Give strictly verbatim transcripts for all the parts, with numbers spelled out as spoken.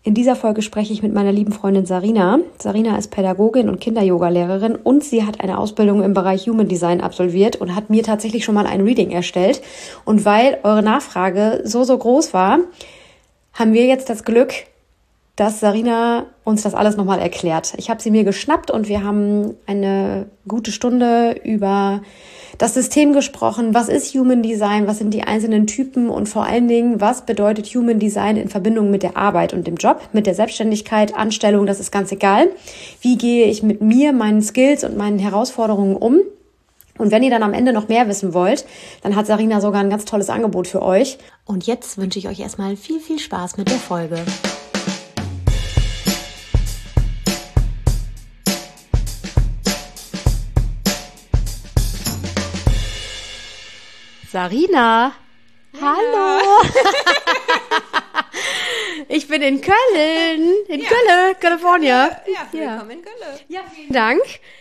In dieser Folge spreche ich mit meiner lieben Freundin Sarina. Sarina ist Pädagogin und Kinder-Yoga-Lehrerin und sie hat eine Ausbildung im Bereich Human Design absolviert und hat mir tatsächlich schon mal ein Reading erstellt. Und weil eure Nachfrage so, so groß war, haben wir jetzt das Glück, dass Sarina uns das alles nochmal erklärt. Ich habe sie mir geschnappt und wir haben eine gute Stunde über das System gesprochen. Was ist Human Design? Was sind die einzelnen Typen? Und vor allen Dingen, was bedeutet Human Design in Verbindung mit der Arbeit und dem Job, mit der Selbstständigkeit, Anstellung? Das ist ganz egal. Wie gehe ich mit mir, meinen Skills und meinen Herausforderungen um? Und wenn ihr dann am Ende noch mehr wissen wollt, dann hat Sarina sogar ein ganz tolles Angebot für euch. Und jetzt wünsche ich euch erstmal viel, viel Spaß mit der Folge. Sarina, ja. Hallo. Ich bin in Köln, in ja. Köln, Kalifornien. Ja, willkommen ja. in Köln. Ja, vielen Dank.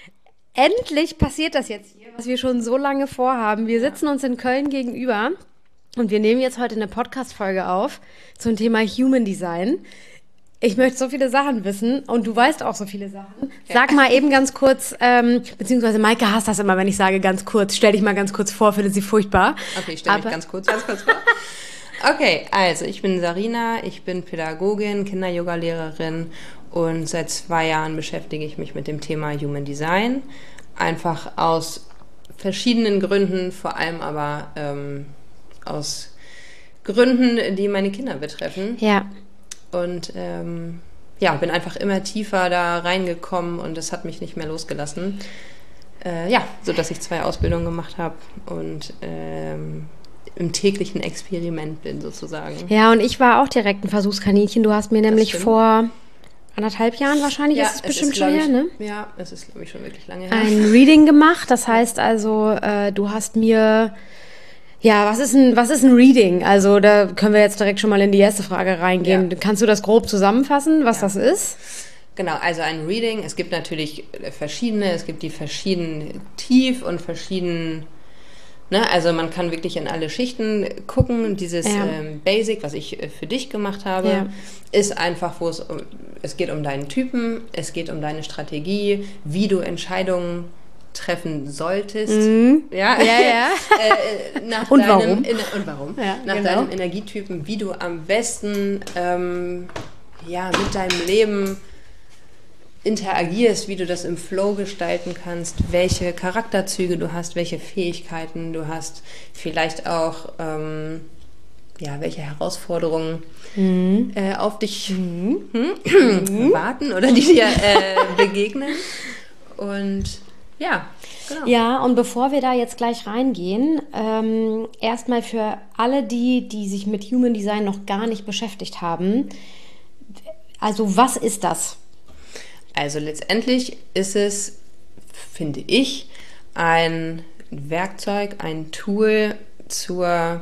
Endlich passiert das jetzt hier, was wir schon so lange vorhaben. Wir sitzen uns in Köln gegenüber und wir nehmen jetzt heute eine Podcast-Folge auf zum Thema Human Design. Ich möchte so viele Sachen wissen und du weißt auch so viele Sachen. Sag mal eben ganz kurz, ähm, beziehungsweise Maike hasst das immer, wenn ich sage ganz kurz. Stell dich mal ganz kurz vor, finde sie furchtbar. Okay, ich stelle mich ganz kurz, ganz kurz vor. Okay, also ich bin Sarina, ich bin Pädagogin, Kinder-Yoga-Lehrerin und seit zwei Jahren beschäftige ich mich mit dem Thema Human Design. Einfach aus verschiedenen Gründen, vor allem aber ähm, aus Gründen, die meine Kinder betreffen. Ja. Und ähm, ja, bin einfach immer tiefer da reingekommen und es hat mich nicht mehr losgelassen. Äh, ja, so dass ich zwei Ausbildungen gemacht habe und ähm, im täglichen Experiment bin sozusagen. Ja, und ich war auch direkt ein Versuchskaninchen. Du hast mir nämlich vor anderthalb Jahren wahrscheinlich, ja, ist es bestimmt ist, schon her, ne? Ja, es ist, glaube ich, schon wirklich lange her. Ein Reading gemacht. Das heißt also, äh, du hast mir... Ja, was ist ein, was ist ein Reading? Also da können wir jetzt direkt schon mal in die erste Frage reingehen. Ja. Kannst du das grob zusammenfassen, was ja. das ist? Genau, also ein Reading, es gibt natürlich verschiedene, es gibt die verschiedenen Tief- und verschiedenen, ne, also man kann wirklich in alle Schichten gucken. Dieses ja. ähm, Basic, was ich für dich gemacht habe, ja. ist einfach, wo es um, es geht um deinen Typen, es geht um deine Strategie, wie du Entscheidungen treffen solltest. Mhm. Ja, ja. ja. äh, nach und, deinem, warum? In, und warum? Ja, nach genau. deinem Energietypen, wie du am besten ähm, ja, mit deinem Leben interagierst, wie du das im Flow gestalten kannst, welche Charakterzüge du hast, welche Fähigkeiten du hast, vielleicht auch ähm, ja, welche Herausforderungen mhm. äh, auf dich mhm. hm, warten oder die dir äh, begegnen. Und ja, genau. Ja, und bevor wir da jetzt gleich reingehen, ähm, erstmal für alle die, die sich mit Human Design noch gar nicht beschäftigt haben, also was ist das? Also letztendlich ist es, finde ich, ein Werkzeug, ein Tool zur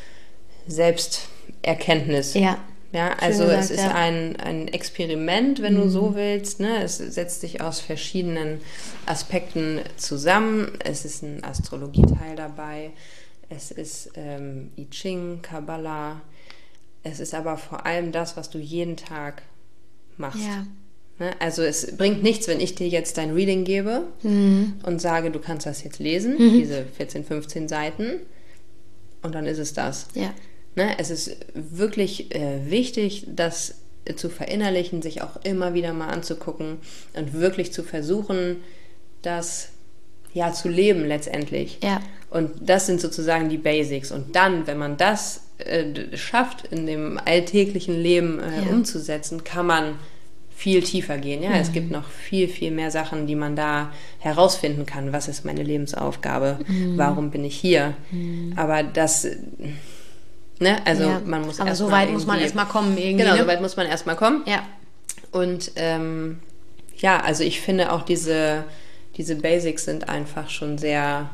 Selbsterkenntnis. Ja. Ja, also gesagt, es ist ja. ein, ein Experiment, wenn mhm. du so willst. Ne? Es setzt sich aus verschiedenen Aspekten zusammen. Es ist ein Astrologieteil dabei. Es ist ähm, I Ching, Kabbalah. Es ist aber vor allem das, was du jeden Tag machst. Ja. Ne? Also es bringt nichts, wenn ich dir jetzt dein Reading gebe mhm. und sage, du kannst das jetzt lesen, mhm. diese vierzehn, fünfzehn Seiten. Und dann ist es das. Ja. Ne, es ist wirklich äh, wichtig, das äh, zu verinnerlichen, sich auch immer wieder mal anzugucken und wirklich zu versuchen, das ja zu leben letztendlich. Ja. Und das sind sozusagen die Basics. Und dann, wenn man das äh, schafft, in dem alltäglichen Leben äh, ja. umzusetzen, kann man viel tiefer gehen. Ja, mhm. es gibt noch viel, viel mehr Sachen, die man da herausfinden kann. Was ist meine Lebensaufgabe? Mhm. Warum bin ich hier? Mhm. Aber das... Ne? Also ja, man muss aber erst so mal weit muss man erstmal kommen irgendwie. Genau, ne? so weit muss man erstmal kommen. Ja. Und ähm, ja, also ich finde auch diese, diese Basics sind einfach schon sehr,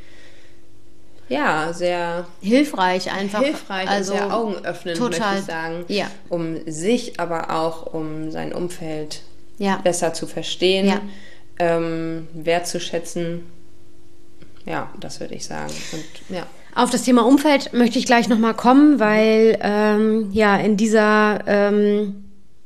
ja, sehr hilfreich einfach. Hilfreich also und sehr augenöffnend, total. möchte ich sagen. Ja. Um sich, aber auch um sein Umfeld ja. besser zu verstehen, ja. ähm, wertzuschätzen. Ja, das würde ich sagen. Und ja. Auf das Thema Umfeld möchte ich gleich nochmal kommen, weil ähm, ja in dieser ähm,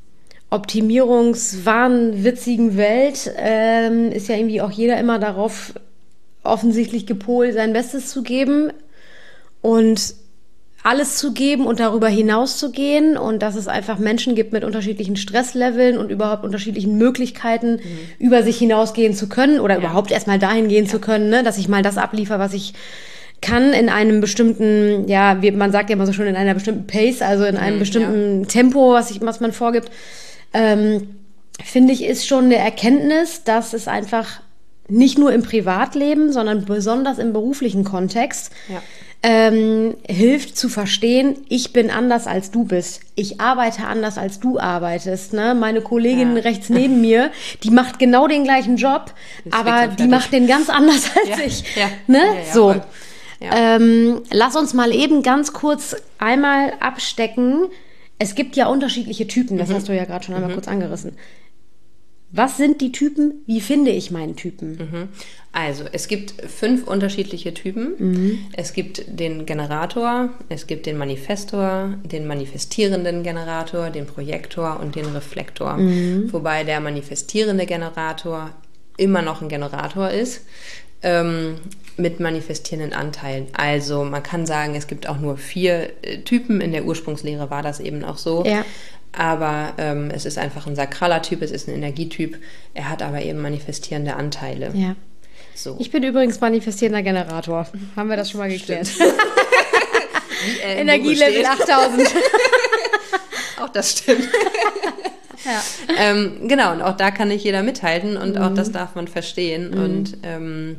optimierungswahnwitzigen Welt ähm, ist ja irgendwie auch jeder immer darauf offensichtlich gepolt, sein Bestes zu geben und alles zu geben und darüber hinaus zu gehen und dass es einfach Menschen gibt mit unterschiedlichen Stressleveln und überhaupt unterschiedlichen Möglichkeiten, mhm. über sich hinausgehen zu können oder ja. überhaupt erstmal dahin gehen ja. zu können, ne? Dass ich mal das abliefere, was ich kann in einem bestimmten, ja, wie man sagt ja immer so schön, in einer bestimmten Pace, also in einem mhm, bestimmten ja. Tempo, was ich, was man vorgibt, ähm, finde ich, ist schon eine Erkenntnis, dass es einfach nicht nur im Privatleben, sondern besonders im beruflichen Kontext ja. ähm, hilft zu verstehen, ich bin anders als du bist. Ich arbeite anders als du arbeitest. Ne? Meine Kollegin ja. rechts neben mir, die macht genau den gleichen Job, ist aber die macht den ganz anders als ja. ich. Ja. Ne? Ja, ja, so. Voll. Ja. Ähm, lass uns mal eben ganz kurz einmal abstecken. Es gibt ja unterschiedliche Typen, das mhm. hast du ja gerade schon einmal mhm. kurz angerissen. Was sind die Typen? Wie finde ich meinen Typen? Mhm. Also, es gibt fünf unterschiedliche Typen. Mhm. Es gibt den Generator, es gibt den Manifestor, den manifestierenden Generator, den Projektor und den Reflektor. Mhm. Wobei der manifestierende Generator immer noch ein Generator ist, ähm, mit manifestierenden Anteilen. Also, man kann sagen, es gibt auch nur vier äh, Typen. In der Ursprungslehre war das eben auch so. Ja. Aber ähm, es ist einfach ein sakraler Typ, es ist ein Energietyp. Er hat aber eben manifestierende Anteile. Ja. So. Ich bin übrigens manifestierender Generator. Haben wir das schon mal geklärt? Wie, äh, Energielevel achttausend. Auch das stimmt. Ja. ähm, genau, und auch da kann nicht jeder mithalten und mhm. auch das darf man verstehen. Mhm. Und ähm,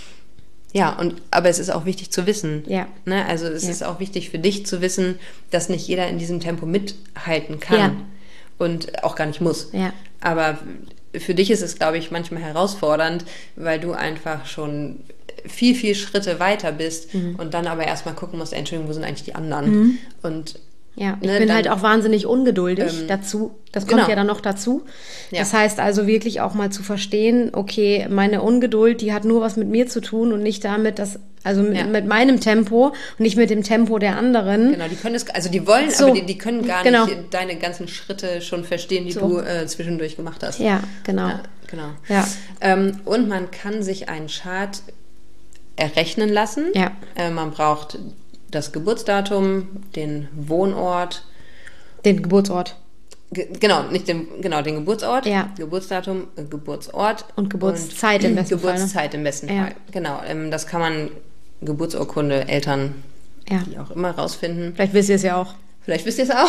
ja, und aber es ist auch wichtig zu wissen. Ja. Ne? Also es ja. ist auch wichtig für dich zu wissen, dass nicht jeder in diesem Tempo mithalten kann ja. und auch gar nicht muss. Ja. Aber für dich ist es, glaube ich, manchmal herausfordernd, weil du einfach schon viel, viel Schritte weiter bist mhm. und dann aber erstmal gucken musst, Entschuldigung, wo sind eigentlich die anderen? Mhm. Und ja, ich ne, bin dann, halt auch wahnsinnig ungeduldig ähm, dazu. Das kommt genau. ja dann noch dazu. Ja. Das heißt also wirklich auch mal zu verstehen, okay, meine Ungeduld, die hat nur was mit mir zu tun und nicht damit, dass, also mit, ja. mit meinem Tempo und nicht mit dem Tempo der anderen. Genau, die können es, also die wollen, so. aber die, die können gar genau. nicht deine ganzen Schritte schon verstehen, die so. du äh, zwischendurch gemacht hast. Ja, genau. Ja, genau. Ja. Ähm, und man kann sich einen Chart errechnen lassen. Ja. Äh, man braucht das Geburtsdatum, den Wohnort. Den Geburtsort. Ge- genau, nicht den, genau, den Geburtsort, ja. Geburtsdatum, äh, Geburtsort. Und Geburtszeit und im besten Geburtszeit Fall. im besten ja. Fall. Genau, ähm, das kann man, Geburtsurkunde, Eltern, ja. die auch immer rausfinden. Vielleicht wisst ihr es ja auch. Vielleicht wisst ihr es auch.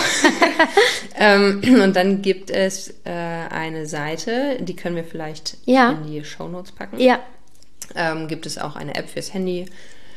ähm, und dann gibt es äh, eine Seite, die können wir vielleicht ja. in die Shownotes packen. Ja. Ähm, gibt es auch eine App fürs Handy,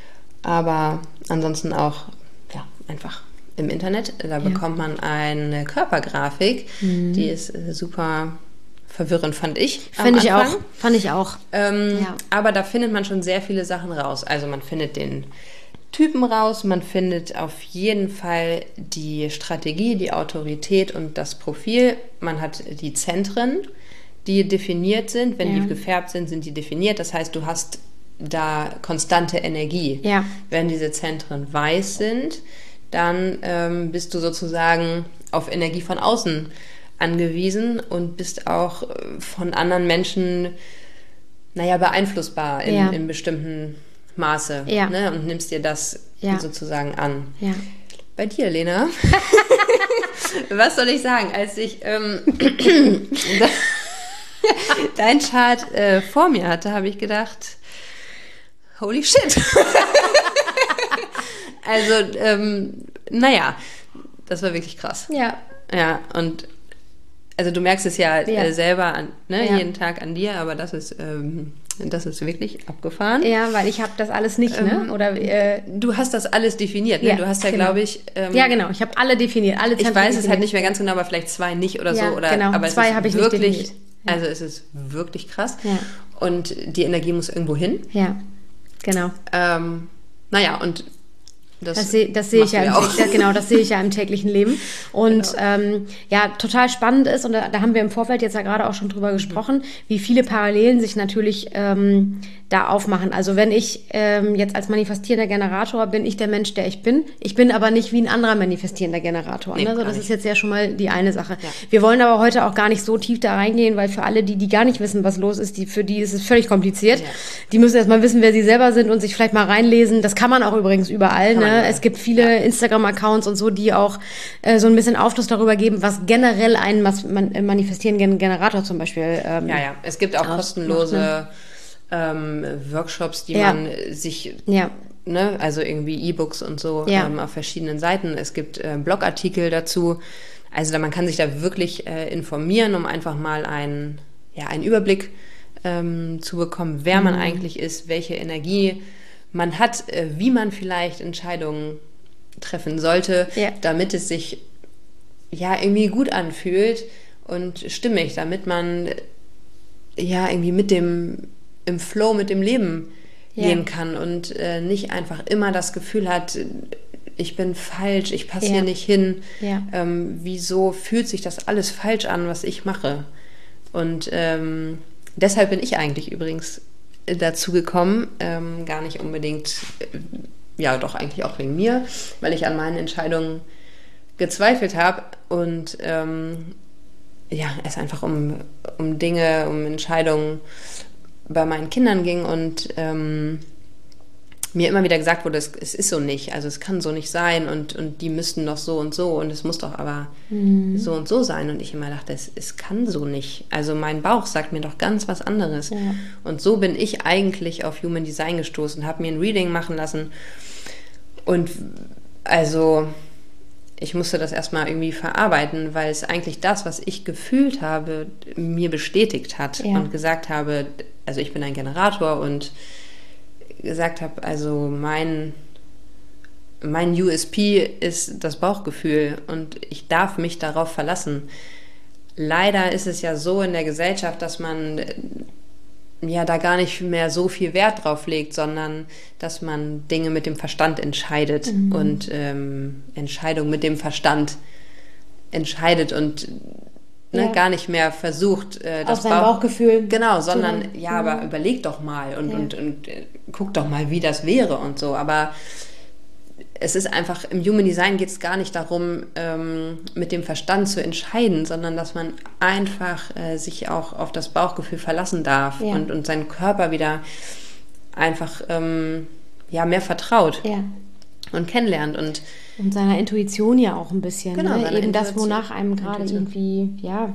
aber ansonsten auch ja, einfach im Internet. Da ja. bekommt man eine Körpergrafik, mhm. die ist äh, super verwirrend, fand ich. Finde ich auch. Fand ich auch. Ähm, ja. Aber da findet man schon sehr viele Sachen raus. Also man findet den Typen raus, man findet auf jeden Fall die Strategie, die Autorität und das Profil. Man hat die Zentren, die definiert sind. Wenn ja. die gefärbt sind, sind die definiert. Das heißt, du hast da konstante Energie. Ja. Wenn diese Zentren weiß sind, dann ähm, bist du sozusagen auf Energie von außen angewiesen und bist auch von anderen Menschen, naja, beeinflussbar in, ja. in bestimmten Maße. Ja. Ne? Und nimmst dir das ja. sozusagen an. Ja. Bei dir, Lena, was soll ich sagen? Als ich ähm, dein Chart äh, vor mir hatte, habe ich gedacht, holy shit. Also, ähm, naja, das war wirklich krass. Ja. Ja, und also du merkst es ja, ja. Äh, selber an, ne, ja. jeden Tag an dir, aber das ist, ähm, das ist wirklich abgefahren. Ja, weil ich habe das alles nicht, ähm, ne? Oder äh, du hast das alles definiert, ne? Ja, du hast ja, genau. glaube ich... Ähm, ja, genau, ich habe alle definiert, alle Zentren Ich weiß definiert. es halt nicht mehr ganz genau, aber vielleicht zwei nicht oder ja, so. Oder, genau, aber zwei habe ich wirklich, nicht definiert. Ja. Also es ist wirklich krass. Ja. Und die Energie muss irgendwo hin. Ja, genau. Ähm, naja, und Das, das sehe das seh ich ja, im, ja genau, das sehe ich ja im täglichen Leben. Und genau. ähm, ja, total spannend ist, und da, da haben wir im Vorfeld jetzt ja gerade auch schon drüber gesprochen, mhm. wie viele Parallelen sich natürlich ähm, da aufmachen. Also wenn ich ähm, jetzt als manifestierender Generator bin, ich der Mensch, der ich bin. Ich bin aber nicht wie ein anderer manifestierender Generator. Nee, ne? Also das nicht. Ist jetzt ja schon mal die eine Sache. Ja. Wir wollen aber heute auch gar nicht so tief da reingehen, weil für alle, die, die gar nicht wissen, was los ist, die, für die ist es völlig kompliziert. Ja. Die müssen erst mal wissen, wer sie selber sind und sich vielleicht mal reinlesen. Das kann man auch übrigens überall. Ne? Ja. Es gibt viele ja. Instagram-Accounts und so, die auch äh, so ein bisschen Aufschluss darüber geben, was generell ein Mas- man- manifestierenden Generator zum Beispiel ähm, Ja, ja. Es gibt auch kostenlose macht, ne? Ähm, Workshops, die ja. man sich, ja. ne, also irgendwie E-Books und so ja. ähm, auf verschiedenen Seiten. Es gibt äh, Blogartikel dazu. Also da, man kann sich da wirklich äh, informieren, um einfach mal einen, ja, einen Überblick ähm, zu bekommen, wer mhm. man eigentlich ist, welche Energie man hat, äh, wie man vielleicht Entscheidungen treffen sollte, ja. damit es sich ja irgendwie gut anfühlt und stimmig, damit man ja irgendwie mit dem im Flow mit dem Leben ja. gehen kann und äh, nicht einfach immer das Gefühl hat, ich bin falsch, ich passe ja. hier nicht hin. Ja. Ähm, wieso fühlt sich das alles falsch an, was ich mache? Und ähm, deshalb bin ich eigentlich übrigens dazu gekommen, ähm, gar nicht unbedingt, äh, ja doch eigentlich auch wegen mir, weil ich an meinen Entscheidungen gezweifelt habe und ähm, ja, es einfach um, um Dinge, um Entscheidungen bei meinen Kindern ging und ähm, mir immer wieder gesagt wurde, es, es ist so nicht, also es kann so nicht sein und, und die müssten doch so und so und es muss doch aber mhm. so und so sein. Und ich immer dachte, es, es kann so nicht. Also mein Bauch sagt mir doch ganz was anderes. Ja. Und so bin ich eigentlich auf Human Design gestoßen, habe mir ein Reading machen lassen und also ich musste das erstmal irgendwie verarbeiten, weil es eigentlich das, was ich gefühlt habe, mir bestätigt hat ja. und gesagt habe, also ich bin ein Generator und gesagt habe, also mein, mein U S P ist das Bauchgefühl und ich darf mich darauf verlassen. Leider ist es ja so in der Gesellschaft, dass man ja da gar nicht mehr so viel Wert drauf legt, sondern dass man Dinge mit dem Verstand entscheidet mhm. und ähm, Entscheidungen mit dem Verstand entscheidet und ne, ja. gar nicht mehr versucht, äh, das auf sein Bauch, Bauchgefühl. Genau, sondern so, ja, aber überleg doch mal und, ja. und, und äh, guck doch mal, wie das wäre und so. Aber es ist einfach, im Human Design geht es gar nicht darum, ähm, mit dem Verstand zu entscheiden, sondern dass man einfach äh, sich auch auf das Bauchgefühl verlassen darf ja. und, und seinen Körper wieder einfach ähm, ja, mehr vertraut ja. und kennenlernt. Und, und seiner Intuition ja auch ein bisschen. Genau, ne? Eben das, wonach einem gerade irgendwie, ja,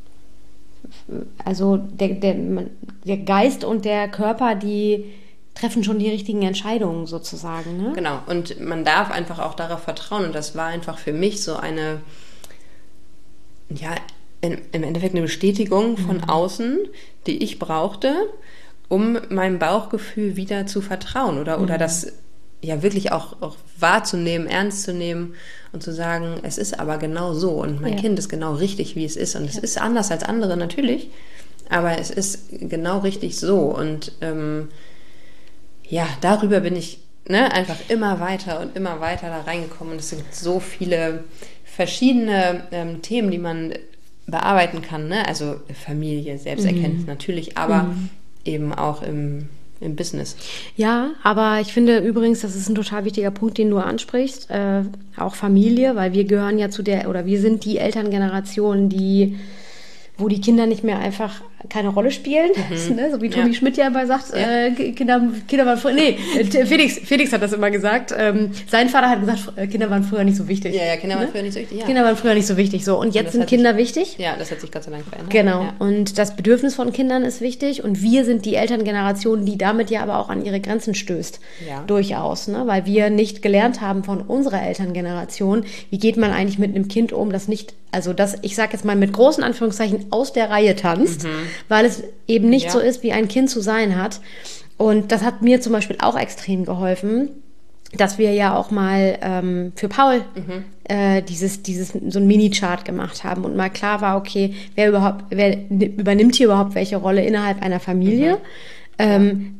also der, der, der Geist und der Körper, die treffen schon die richtigen Entscheidungen sozusagen. Ne? Genau, und man darf einfach auch darauf vertrauen. Und das war einfach für mich so eine, ja, in, im Endeffekt eine Bestätigung von mhm. außen, die ich brauchte, um meinem Bauchgefühl wieder zu vertrauen oder, mhm. oder das ja wirklich auch, auch wahrzunehmen, ernst zu nehmen und zu sagen, es ist aber genau so und mein ja. Kind ist genau richtig, wie es ist. Und ja. es ist anders als andere natürlich, aber es ist genau richtig so. Und ähm, ja, darüber bin ich ne, einfach immer weiter und immer weiter da reingekommen. Und es gibt so viele verschiedene ähm, Themen, die man bearbeiten kann. Ne? Also Familie, Selbsterkenntnis mhm. natürlich, aber mhm. eben auch im, im Business. Ja, aber ich finde übrigens, das ist ein total wichtiger Punkt, den du ansprichst. Äh, auch Familie, weil wir gehören ja zu der, oder wir sind die Elterngeneration, die wo die Kinder nicht mehr einfach keine Rolle spielen, mhm. ne? So wie Tommy ja. Schmidt ja immer sagt, ja. äh, Kinder, Kinder waren früher, nee, Felix, Felix hat das immer gesagt, ähm, sein Vater hat gesagt, Kinder waren früher nicht so wichtig. Ja, ja, Kinder waren ne? früher nicht so wichtig, ja. Kinder waren früher nicht so wichtig, so, und jetzt sind Kinder sich, wichtig. Ja, das hat sich Gott sei Dank verändert. Genau, ja. und das Bedürfnis von Kindern ist wichtig und wir sind die Elterngeneration, die damit ja aber auch an ihre Grenzen stößt, ja. durchaus, ne? Weil wir nicht gelernt haben von unserer Elterngeneration, wie geht man eigentlich mit einem Kind um, das nicht, also das, ich sag jetzt mal mit großen Anführungszeichen, aus der Reihe tanzt, mhm. weil es eben nicht ja. so ist, wie ein Kind zu sein hat. Und das hat mir zum Beispiel auch extrem geholfen, dass wir ja auch mal ähm, für Paul mhm. äh, dieses, dieses, so ein Mini-Chart gemacht haben und mal klar war, okay, wer überhaupt, wer übernimmt hier überhaupt welche Rolle innerhalb einer Familie? Mhm. Ähm,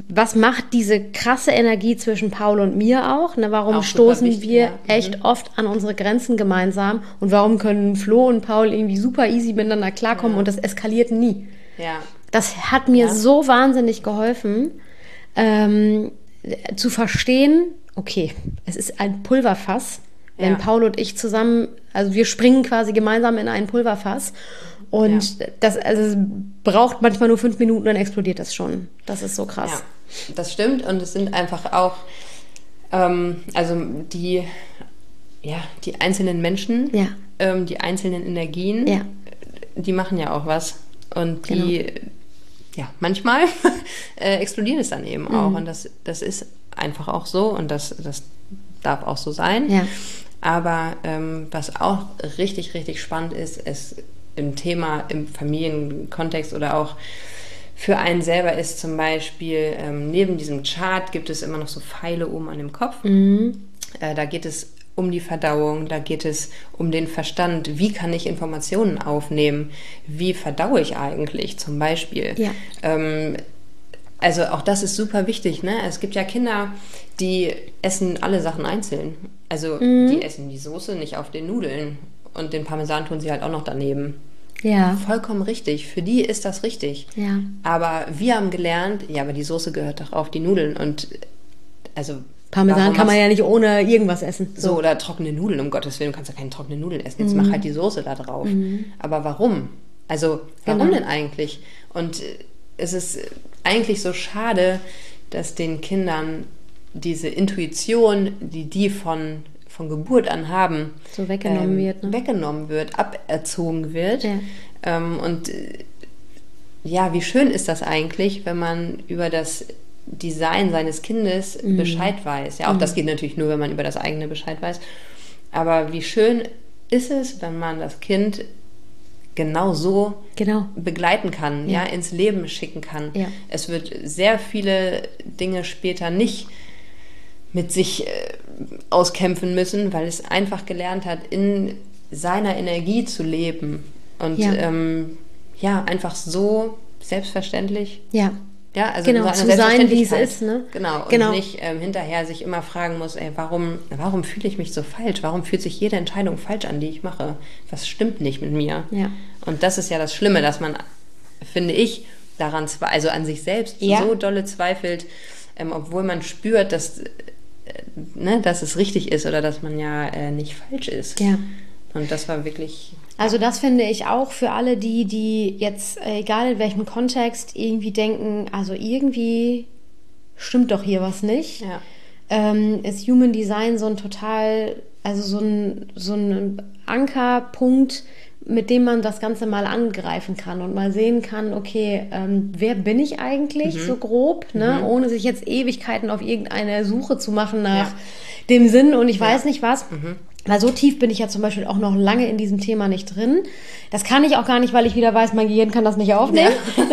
was macht diese krasse Energie zwischen Paul und mir auch? Ne, warum auch stoßen wichtig, wir ja. echt mhm. oft an unsere Grenzen gemeinsam? Und warum können Flo und Paul irgendwie super easy miteinander klarkommen ja. und das eskaliert nie? Ja. Das hat mir ja. so wahnsinnig geholfen, ähm, zu verstehen, okay, es ist ein Pulverfass, wenn ja. Paul und ich zusammen, also wir springen quasi gemeinsam in ein Pulverfass und ja. das also es braucht manchmal nur fünf Minuten, dann explodiert das schon. Das ist so krass. Ja, das stimmt und es sind einfach auch ähm, also die, ja, die einzelnen Menschen, ja. ähm, die einzelnen Energien, ja. die machen ja auch was und die, genau. ja, manchmal äh, explodiert es dann eben mhm. auch und das, das ist einfach auch so und das, das darf auch so sein. Ja. Aber ähm, was auch richtig, richtig spannend ist, ist im Thema, im Familienkontext oder auch für einen selber ist zum Beispiel, ähm, neben diesem Chart gibt es immer noch so Pfeile oben an dem Kopf. Mhm. Äh, da geht es um die Verdauung, da geht es um den Verstand. Wie kann ich Informationen aufnehmen? Wie verdaue ich eigentlich zum Beispiel? Ja. Ähm, also auch das ist super wichtig. Ne? Es gibt ja Kinder, die essen alle Sachen einzeln. Also mhm. die essen die Soße nicht auf den Nudeln und den Parmesan tun sie halt auch noch daneben. Ja. Vollkommen richtig. Für die ist das richtig. Ja. Aber wir haben gelernt, ja, aber die Soße gehört doch auf die Nudeln und also Parmesan kann man ja nicht ohne irgendwas essen. So, so oder trockene Nudeln, um Gottes Willen, du kannst ja keine trockenen Nudeln essen. Jetzt mhm. mach halt die Soße da drauf. Mhm. Aber warum? Also, warum genau. denn eigentlich? Und es ist eigentlich so schade, dass den Kindern diese Intuition, die die von, von Geburt an haben, so weggenommen ähm, wird. Ne? Weggenommen wird, aberzogen wird. Ja. Ähm, und ja, wie schön ist das eigentlich, wenn man über das Design seines Kindes mhm. Bescheid weiß. Ja, auch mhm. das geht natürlich nur, wenn man über das eigene Bescheid weiß. Aber wie schön ist es, wenn man das Kind genau so genau. begleiten kann, ja. ja, ins Leben schicken kann. Ja. Es wird sehr viele Dinge später nicht mit sich äh, auskämpfen müssen, weil es einfach gelernt hat, in seiner Energie zu leben. Und ja, ähm, ja einfach so selbstverständlich. Ja. Ja, also genau, zu sein, wie es ist. Ne? Genau, und genau. nicht ähm, hinterher sich immer fragen muss, ey, warum, warum fühle ich mich so falsch? Warum fühlt sich jede Entscheidung falsch an, die ich mache? Was stimmt nicht mit mir? Ja. Und das ist ja das Schlimme, dass man, finde ich, daran, also an sich selbst ja. so dolle zweifelt, ähm, obwohl man spürt, dass, äh, ne, dass es richtig ist oder dass man ja äh, nicht falsch ist. Ja. Und das war wirklich... Also das finde ich auch für alle die, die jetzt, egal in welchem Kontext, irgendwie denken, also irgendwie stimmt doch hier was nicht. Ja. Ähm, ist Human Design so ein total, also so ein, so ein Ankerpunkt, mit dem man das Ganze mal angreifen kann und mal sehen kann, okay, ähm, wer bin ich eigentlich, mhm. so grob, ne? Mhm. Ohne sich jetzt Ewigkeiten auf irgendeine Suche zu machen nach ja. dem Sinn und ich ja. weiß nicht was. Mhm. Weil so tief bin ich ja zum Beispiel auch noch lange in diesem Thema nicht drin. Das kann ich auch gar nicht, weil ich wieder weiß, mein Gehirn kann das nicht aufnehmen.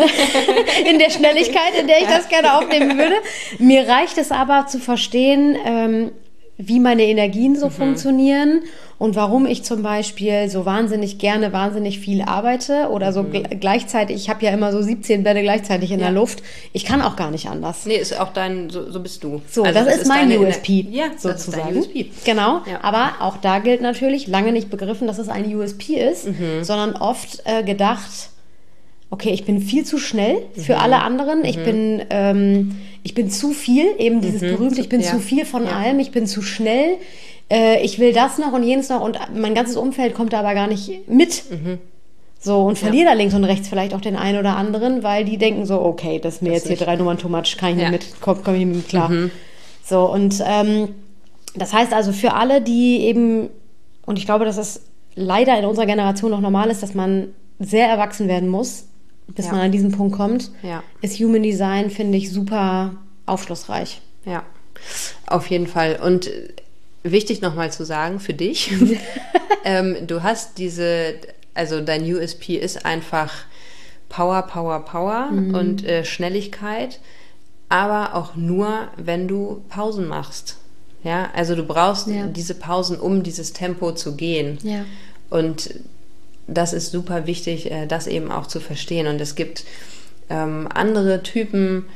Ja. In der Schnelligkeit, in der ich das gerne aufnehmen würde. Mir reicht es aber zu verstehen, ähm, wie meine Energien so mhm. funktionieren und warum ich zum Beispiel so wahnsinnig gerne, wahnsinnig viel arbeite oder so mhm. gl- gleichzeitig, ich habe ja immer so siebzehn Bälle gleichzeitig in ja. der Luft. Ich kann auch gar nicht anders. Nee, ist auch dein, so, so bist du. So, also das, das ist mein U S P, ja, sozusagen. Das ist dein U S P. Genau, ja. aber auch da gilt natürlich, lange nicht begriffen, dass es ein U S P ist, mhm. sondern oft äh, gedacht, okay, ich bin viel zu schnell für mhm. alle anderen, mhm. ich bin ähm, ich bin zu viel, eben dieses mhm. berühmte, ich bin ja. zu viel von ja. allem, ich bin zu schnell, äh, ich will das noch und jenes noch und mein ganzes Umfeld kommt da aber gar nicht mit. Mhm. So, und verliere ja. da links und rechts vielleicht auch den einen oder anderen, weil die denken so, okay, das ist mir das jetzt hier drei Nummern too much, kann ich ja. nicht mit, komm, komm ich nicht mit klar. Mhm. So, und ähm, das heißt also für alle, die eben, und ich glaube, dass es leider in unserer Generation noch normal ist, dass man sehr erwachsen werden muss, bis ja. man an diesen Punkt kommt, ja. ist Human Design, finde ich, super aufschlussreich. Ja, auf jeden Fall. Und wichtig nochmal zu sagen für dich, ähm, du hast diese, also dein U S P ist einfach Power, Power, Power mhm. und äh, Schnelligkeit, aber auch nur, wenn du Pausen machst. Ja, also du brauchst ja. diese Pausen, um dieses Tempo zu gehen. Ja. Und das ist super wichtig, das eben auch zu verstehen. Und es gibt ähm, andere Typen,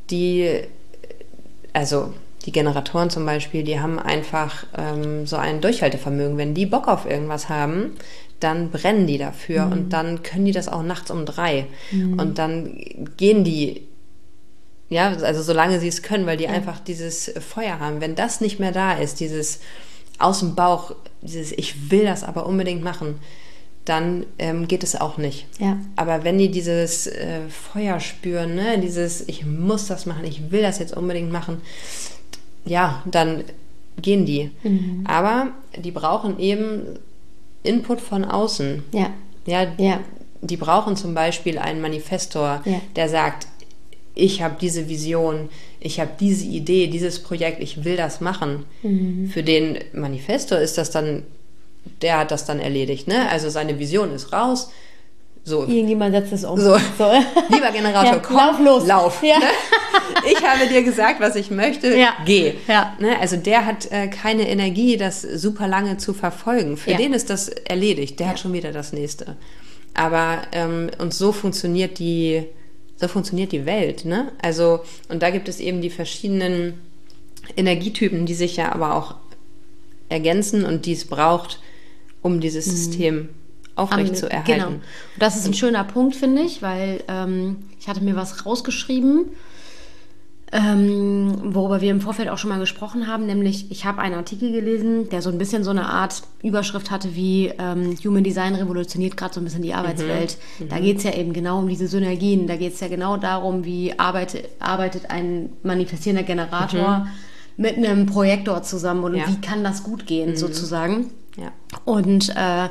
die, also die Generatoren zum Beispiel, die haben einfach ähm, so ein Durchhaltevermögen. Wenn die Bock auf irgendwas haben, dann brennen die dafür mhm. und dann können die das auch nachts um drei. Mhm. Und dann gehen die, ja, also solange sie es können, weil die ja. einfach dieses Feuer haben. Wenn das nicht mehr da ist, dieses aus dem Bauch, dieses ich will das aber unbedingt machen, dann ähm, geht es auch nicht. Ja. Aber wenn die dieses äh, Feuer spüren, ne, dieses ich muss das machen, ich will das jetzt unbedingt machen, ja, dann gehen die. Mhm. Aber die brauchen eben Input von außen. Ja. Ja, ja. Die brauchen zum Beispiel einen Manifestor, ja. der sagt, ich habe diese Vision, ich habe diese Idee, dieses Projekt, ich will das machen. Mhm. Für den Manifestor ist das dann, der hat das dann erledigt. Ne? Also seine Vision ist raus. So. Irgendjemand setzt es um. So. So. Lieber Generator, ja, komm, lauf los. Lauf. Ja. Ne? Ich habe dir gesagt, was ich möchte, ja. geh. Ja. Ne? Also der hat äh, keine Energie, das super lange zu verfolgen. Für ja. den ist das erledigt. Der ja. hat schon wieder das Nächste. Aber ähm, und so funktioniert die, so funktioniert die Welt. Ne? Also, und da gibt es eben die verschiedenen Energietypen, die sich ja aber auch ergänzen und die es braucht, um dieses mhm. System aufrecht zu erhalten. Genau. Und das ist ein schöner Punkt, finde ich, weil ähm, ich hatte mir was rausgeschrieben, ähm, worüber wir im Vorfeld auch schon mal gesprochen haben, nämlich ich habe einen Artikel gelesen, der so ein bisschen so eine Art Überschrift hatte wie ähm, Human Design revolutioniert gerade so ein bisschen die Arbeitswelt. Mhm. Da geht es ja eben genau um diese Synergien, da geht es ja genau darum, wie arbeitet, arbeitet ein manifestierender Generator mhm. mit einem Projektor zusammen und ja. wie kann das gut gehen, mhm. sozusagen. Ja. Und äh,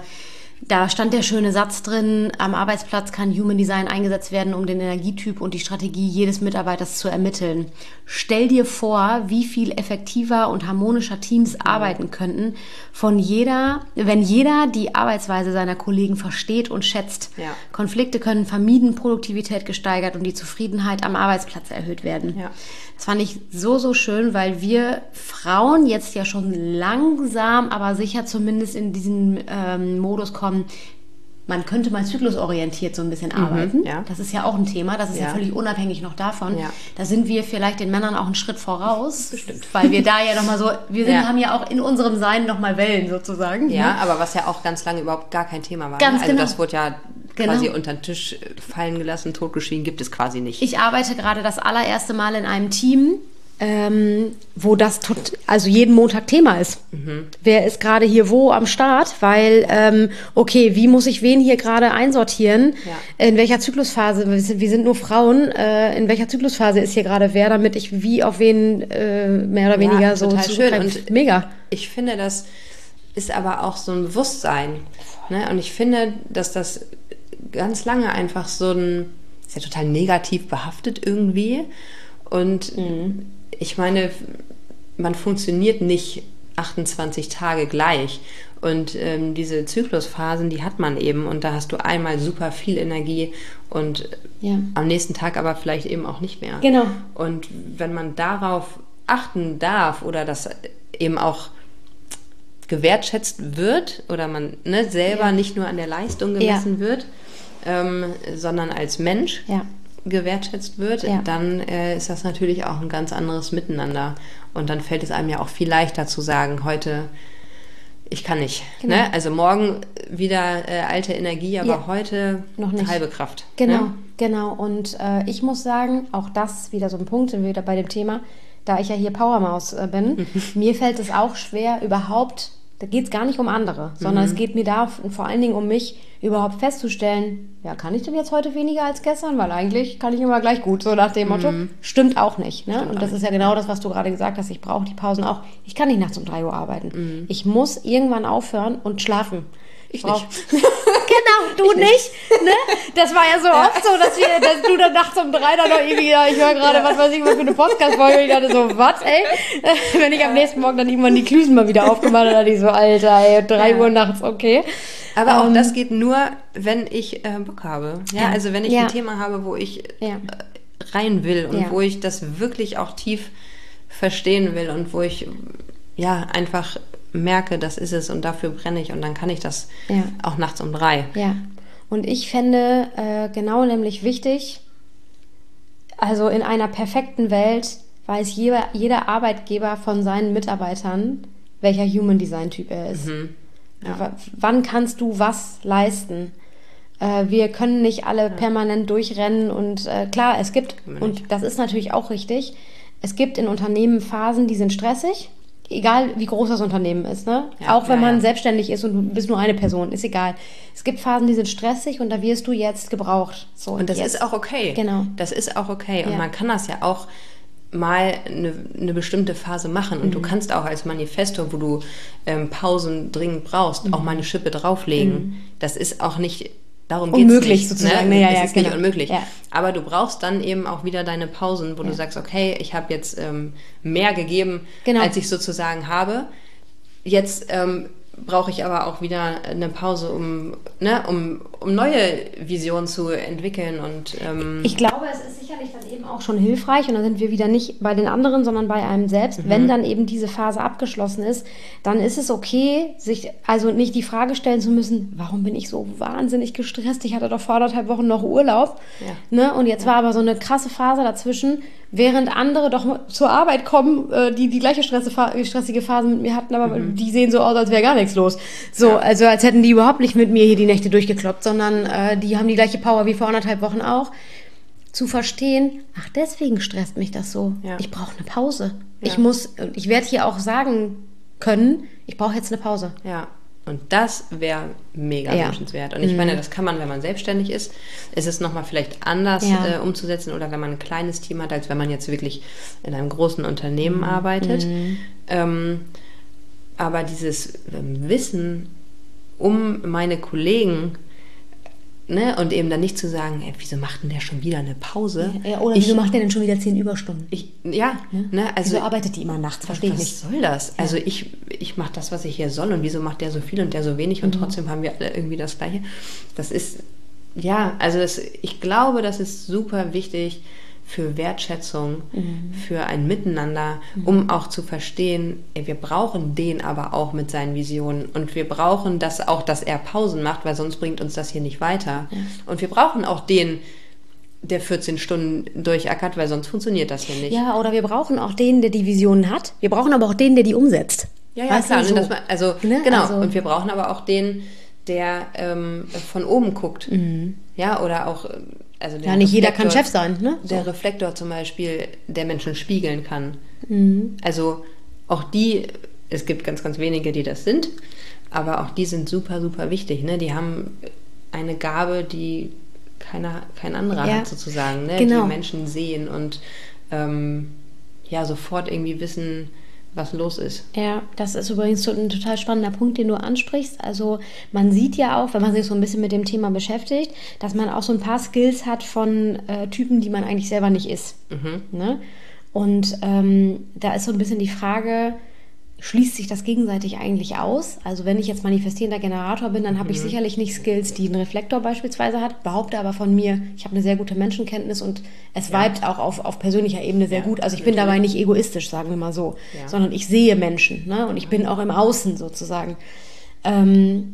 da stand der schöne Satz drin, am Arbeitsplatz kann Human Design eingesetzt werden, um den Energietyp und die Strategie jedes Mitarbeiters zu ermitteln. Stell dir vor, wie viel effektiver und harmonischer Teams mhm. arbeiten könnten, von jeder, wenn jeder die Arbeitsweise seiner Kollegen versteht und schätzt. Ja. Konflikte können vermieden, Produktivität gesteigert und die Zufriedenheit am Arbeitsplatz erhöht werden. Ja. Das fand ich so, so schön, weil wir Frauen jetzt ja schon langsam, aber sicher zumindest in diesen ähm, Modus kommen, man könnte mal zyklusorientiert so ein bisschen arbeiten. Mhm, ja. Das ist ja auch ein Thema, das ist ja, ja völlig unabhängig noch davon. Ja. Da sind wir vielleicht den Männern auch einen Schritt voraus. Bestimmt. Weil wir da ja nochmal so, wir sind, ja. haben ja auch in unserem Sein nochmal Wellen sozusagen. Ja, ne? aber was ja auch ganz lange überhaupt gar kein Thema war. Ganz ne? Also genau. das wurde ja genau. quasi unter den Tisch fallen gelassen, totgeschwiegen, gibt es quasi nicht. Ich arbeite gerade das allererste Mal in einem Team, Ähm, wo das tot, also jeden Montag Thema ist. Mhm. Wer ist gerade hier wo am Start? Weil, ähm, okay, wie muss ich wen hier gerade einsortieren? Ja. In welcher Zyklusphase? Wir sind, wir sind nur Frauen. Äh, in welcher Zyklusphase ist hier gerade wer, damit ich wie auf wen äh, mehr oder weniger ja, so total schön. Und mega. Ich finde, das ist aber auch so ein Bewusstsein. Ne? Und ich finde, dass das ganz lange einfach so ein, ist ja total negativ behaftet irgendwie. Und mhm. ich meine, man funktioniert nicht achtundzwanzig Tage gleich. Und ähm, diese Zyklusphasen, die hat man eben. Und da hast du einmal super viel Energie und ja. am nächsten Tag aber vielleicht eben auch nicht mehr. Genau. Und wenn man darauf achten darf oder das eben auch gewertschätzt wird oder man ne, selber ja. nicht nur an der Leistung gemessen ja. wird, ähm, sondern als Mensch, ja. gewertschätzt wird, ja. dann äh, ist das natürlich auch ein ganz anderes Miteinander. Und dann fällt es einem ja auch viel leichter zu sagen, heute, ich kann nicht. Genau. Ne? Also morgen wieder äh, alte Energie, aber ja. heute noch nicht. Halbe Kraft. Genau, ne? genau. Und äh, ich muss sagen, auch das wieder so ein Punkt, sind wir wieder bei dem Thema, da ich ja hier Powermaus äh, bin, mir fällt es auch schwer, überhaupt, da geht es gar nicht um andere, sondern mhm. es geht mir da vor allen Dingen um mich, überhaupt festzustellen, ja, kann ich denn jetzt heute weniger als gestern? Weil eigentlich kann ich immer gleich gut, so nach dem Motto. Mhm. Stimmt auch nicht. Ne? Stimmt und das auch ist ja genau das, was du gerade gesagt hast. Ich brauche die Pausen auch. Ich kann nicht nachts um drei Uhr arbeiten. Mhm. Ich muss irgendwann aufhören und schlafen. Ich brauch... nicht. Genau, du nicht. nicht ne? Das war ja so ja. oft so, dass, wir, dass du dann nachts um drei dann noch irgendwie, ja, ich höre gerade, ja. was weiß ich, was für eine Podcast-Folge. Und ich dachte so, was, ey? Wenn ich am nächsten Morgen dann irgendwann die Klüsen mal wieder aufgemacht habe, dann dachte ich so, Alter, ey, drei ja. Uhr nachts, okay. Aber auch um, das geht nur, wenn ich äh, Bock habe. Ja, ja. Also wenn ich ja. ein Thema habe, wo ich ja. äh, rein will und ja. wo ich das wirklich auch tief verstehen will und wo ich ja einfach merke, das ist es und dafür brenne ich und dann kann ich das ja. auch nachts um drei. Ja, und ich fände äh, genau nämlich wichtig, Also in einer perfekten Welt weiß jeder, jeder Arbeitgeber von seinen Mitarbeitern, welcher Human Design Typ er ist. Mhm. Ja. W- wann kannst du was leisten? Äh, wir können nicht alle ja. permanent durchrennen und äh, klar, es gibt, und das ist natürlich auch richtig, es gibt in Unternehmen Phasen, die sind stressig, egal wie groß das Unternehmen ist. Ne? Ja, auch wenn ja, man ja. selbstständig ist und du bist nur eine Person, ist egal. Es gibt Phasen, die sind stressig und da wirst du jetzt gebraucht. So, und das jetzt. ist auch okay. Genau. Das ist auch okay. Und ja. man kann das ja auch mal eine, eine bestimmte Phase machen. Und mhm. du kannst auch als Manifestor, wo du ähm, Pausen dringend brauchst, mhm. auch mal eine Schippe drauflegen. Mhm. Das ist auch nicht... Darum geht's unmöglich nicht, sozusagen. Ne? Ja, es ja, ist genau. nicht unmöglich. Ja. Aber du brauchst dann eben auch wieder deine Pausen, wo ja. du sagst, okay, ich habe jetzt ähm, mehr gegeben, genau. als ich sozusagen habe. Jetzt ähm, brauche ich aber auch wieder eine Pause, um, ne, um, um neue Visionen zu entwickeln. Und ähm ich glaube, es ist sicherlich dann eben auch schon hilfreich, und da sind wir wieder nicht bei den anderen, sondern bei einem selbst. Mhm. Wenn dann eben diese Phase abgeschlossen ist, dann ist es okay, sich also nicht die Frage stellen zu müssen, warum bin ich so wahnsinnig gestresst? Ich hatte doch vor anderthalb Wochen noch Urlaub. Ja. Ne? Und jetzt ja. war aber so eine krasse Phase dazwischen, während andere doch zur Arbeit kommen, die die gleiche stressige Phase mit mir hatten, aber mhm. die sehen so aus, als wäre gar nichts los. So, ja. also als hätten die überhaupt nicht mit mir hier die Nächte durchgekloppt, sondern äh, die haben die gleiche Power wie vor anderthalb Wochen auch. Zu verstehen, ach, deswegen stresst mich das so. Ja. Ich brauche eine Pause. Ja. Ich muss, ich werde hier auch sagen können, ich brauche jetzt eine Pause. Ja. Und das wäre mega ja. wünschenswert. Und ich mhm. meine, das kann man, wenn man selbstständig ist. Es ist nochmal vielleicht anders ja. äh, umzusetzen, oder wenn man ein kleines Team hat, als wenn man jetzt wirklich in einem großen Unternehmen mhm. arbeitet. Mhm. Ähm, aber dieses ähm, Wissen um meine Kollegen, ne, und eben dann nicht zu sagen, ey, wieso macht denn der schon wieder eine Pause? Ja, oder ich, wieso macht der denn schon wieder zehn Überstunden? Ich, ja, ne? Ne, also wieso arbeitet die immer nachts? Verstehe ich nicht. Was soll das? Ja. Also ich, ich mache das, was ich hier soll, und wieso macht der so viel und der so wenig, und mhm. trotzdem haben wir alle irgendwie das Gleiche. Das ist, ja, also das, ich glaube, das ist super wichtig für Wertschätzung, mhm. für ein Miteinander, mhm. um auch zu verstehen, ey, wir brauchen den aber auch mit seinen Visionen, und wir brauchen das auch, dass er Pausen macht, weil sonst bringt uns das hier nicht weiter. Ja. Und wir brauchen auch den, der vierzehn Stunden durchackert, weil sonst funktioniert das hier nicht. Ja, oder wir brauchen auch den, der die Visionen hat. Wir brauchen aber auch den, der die umsetzt. Ja, ja, weißt klar. So? Das, also, ne? Genau. Also, und wir brauchen aber auch den, der ähm, von oben guckt. Mhm. Ja, oder auch... Also ja, nicht jeder kann Chef sein, ne? Der so. Reflektor zum Beispiel, der Menschen spiegeln kann. Mhm. Also auch die, es gibt ganz, ganz wenige, die das sind, aber auch die sind super, super wichtig. Ne? Die haben eine Gabe, die keiner, kein anderer ja. hat sozusagen. Ne? Genau. Die Menschen sehen und ähm, ja, sofort irgendwie wissen, was los ist. Ja, das ist übrigens ein total spannender Punkt, den du ansprichst. Also man sieht ja auch, wenn man sich so ein bisschen mit dem Thema beschäftigt, dass man auch so ein paar Skills hat von äh, Typen, die man eigentlich selber nicht ist. Mhm. Ne? Und ähm, da ist so ein bisschen die Frage, schließt sich das gegenseitig eigentlich aus? Also wenn ich jetzt manifestierender Generator bin, dann habe mhm. ich sicherlich nicht Skills, die ein Reflektor beispielsweise hat, behaupte aber von mir, ich habe eine sehr gute Menschenkenntnis und es ja. vibet auch auf, auf persönlicher Ebene sehr ja, gut. Also ich bin dabei nicht egoistisch, sagen wir mal so, ja. sondern ich sehe Menschen, ne? Und ich bin auch im Außen sozusagen. Ähm,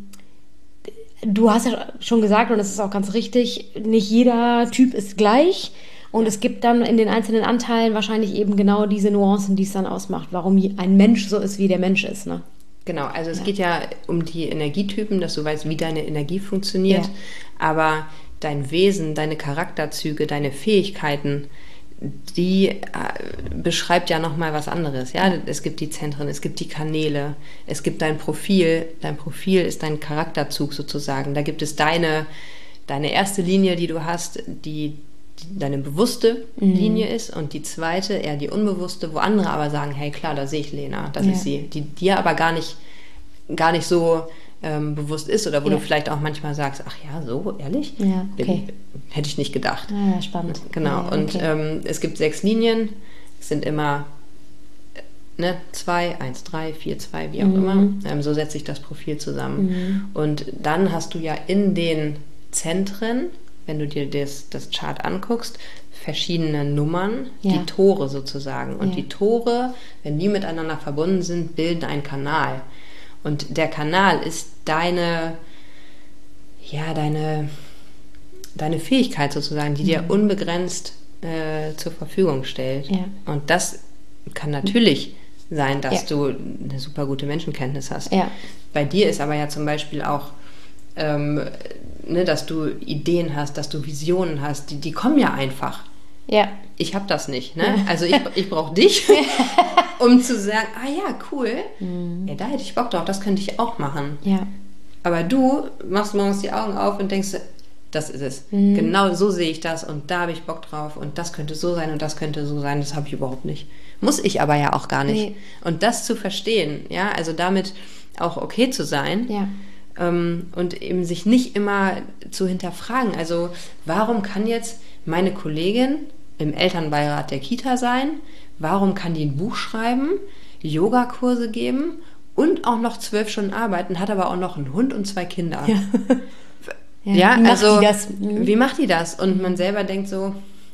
du hast ja schon gesagt, und das ist auch ganz richtig, nicht jeder Typ ist gleich. Und es gibt dann in den einzelnen Anteilen wahrscheinlich eben genau diese Nuancen, die es dann ausmacht, warum ein Mensch so ist, wie der Mensch ist. Ne? Genau, also es ja. geht ja um die Energietypen, dass du weißt, wie deine Energie funktioniert. Ja. Aber dein Wesen, deine Charakterzüge, deine Fähigkeiten, die äh, beschreibt ja nochmal was anderes. Ja? Es gibt die Zentren, es gibt die Kanäle, es gibt dein Profil. Dein Profil ist dein Charakterzug sozusagen. Da gibt es deine, deine erste Linie, die du hast, die deine bewusste mhm. Linie ist, und die zweite eher die unbewusste, wo andere aber sagen, hey klar, da sehe ich Lena, das ja. ist sie, die dir aber gar nicht gar nicht so ähm, bewusst ist, oder wo ja. du vielleicht auch manchmal sagst, ach ja, so, ehrlich? Ja, okay. Bin, hätte ich nicht gedacht. Ja, spannend. Genau, ja, okay. und ähm, es gibt sechs Linien, es sind immer ne, zwei, eins, drei, vier, zwei, wie auch mhm. immer. Ähm, so setzt sich das Profil zusammen. Mhm. Und dann hast du ja in den Zentren, wenn du dir das, das Chart anguckst, verschiedene Nummern, ja. die Tore sozusagen. Und ja. die Tore, wenn die miteinander verbunden sind, bilden einen Kanal. Und der Kanal ist deine, ja, deine, deine Fähigkeit sozusagen, die mhm. dir unbegrenzt äh, zur Verfügung stellt. Ja. Und das kann natürlich sein, dass Ja. du eine super gute Menschenkenntnis hast. Ja. Bei dir ist aber ja zum Beispiel auch, ähm, ne, dass du Ideen hast, dass du Visionen hast, die, die kommen ja einfach. Ja. Ich habe das nicht. Ne? Also ich, ich brauche dich, um zu sagen, ah ja, cool, mhm. ja, da hätte ich Bock drauf, das könnte ich auch machen. Ja. Aber du machst morgens die Augen auf und denkst, das ist es. Mhm. Genau so sehe ich das und da habe ich Bock drauf und das könnte so sein und das könnte so sein, das habe ich überhaupt nicht. Muss ich aber ja auch gar nicht. Nee. Und das zu verstehen, ja, also damit auch okay zu sein, ja. ähm, und eben sich nicht immer zu hinterfragen. Also warum kann jetzt meine Kollegin im Elternbeirat der Kita sein? Warum kann die ein Buch schreiben, Yogakurse geben und auch noch zwölf Stunden arbeiten, hat aber auch noch einen Hund und zwei Kinder? Ja. Ja, ja, wie macht also die das? Mhm. Wie macht die das? Und man selber denkt so,